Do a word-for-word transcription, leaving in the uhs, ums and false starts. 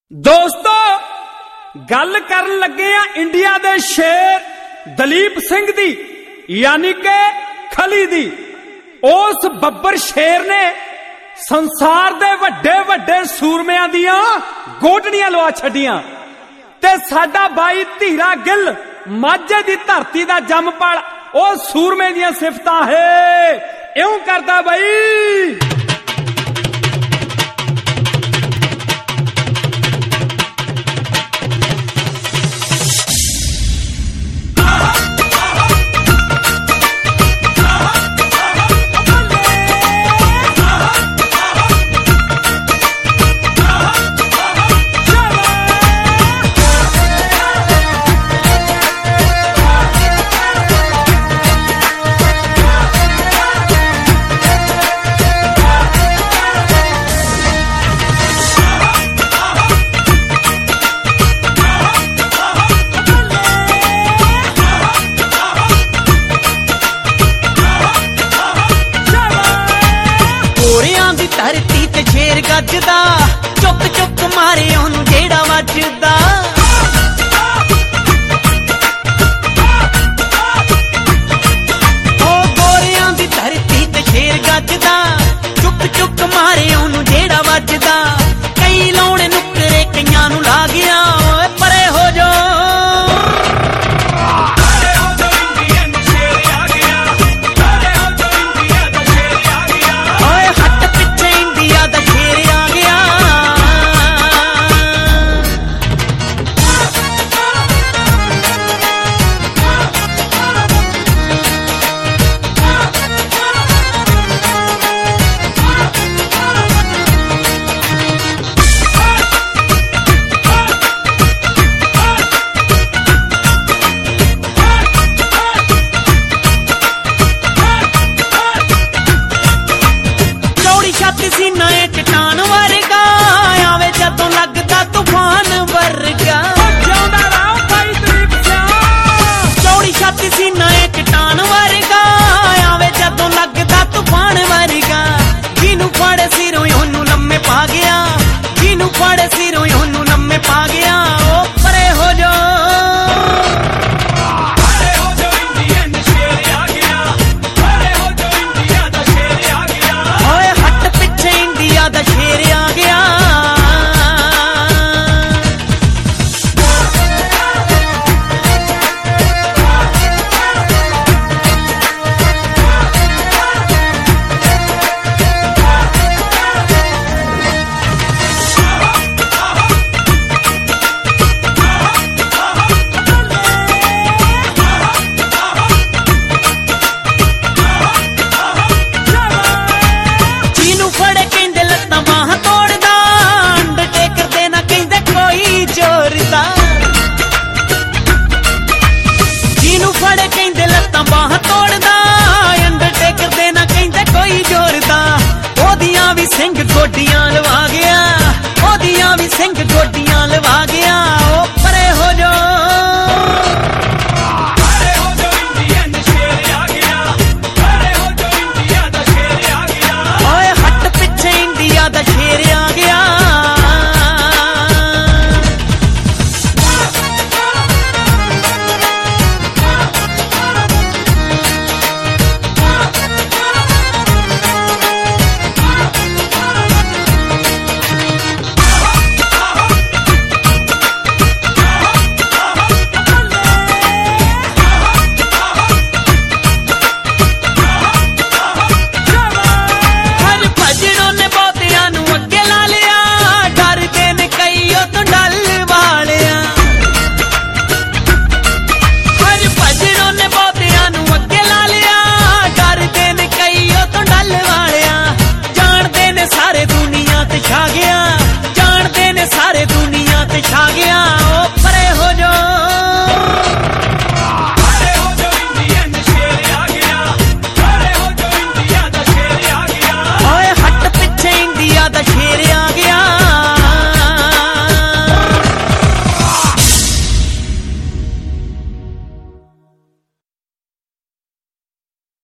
दोस्तों गल करन लगे आ इंडिया दे शेर दलीप सिंह दी यानी के खली दी। उस बब्बर शेर ने संसार दे वड्डे वड्डे सूरमियां दियां गोडनियां लवा छड्डियां ते साडा बाई धीरा गिल माझे दी धरती दा जमपल ओ सूरमे दियां सिफतां है इउं करदा बई। धरती ते शेर गजदा चुक चुक मारे ओनू जेड़ा वजदा। ओ गोरियां दी धरती ते शेर गजदा चुक चुक मारे ओनू जेड़ा वजदा। कई लाउणे नुकरे कईयां नू ला गया ओए परे हो जो सीना चट्टान वर्गा आवे जदों लगदा तूफान वर्गा। चौड़ी छाती सीना चट्टान वर्गा आवे जदों लगदा तूफान वर्गा। जिनू फड़े सिरों ओनू लम्मे पा गया जिनू फड़े सिरों ओनू लम्मे पा गया। ओ परे हो जा दा शेर आ गया। जिनू फड़े कहंदे लत्तां बाहां तोड़दा अंडरटेकर दे ना कहंदे कोई जोरदा। ओदियां भी सिंह गोडियां लवा गया ओदियां भी सिंह गोडियां लवा गया। ओ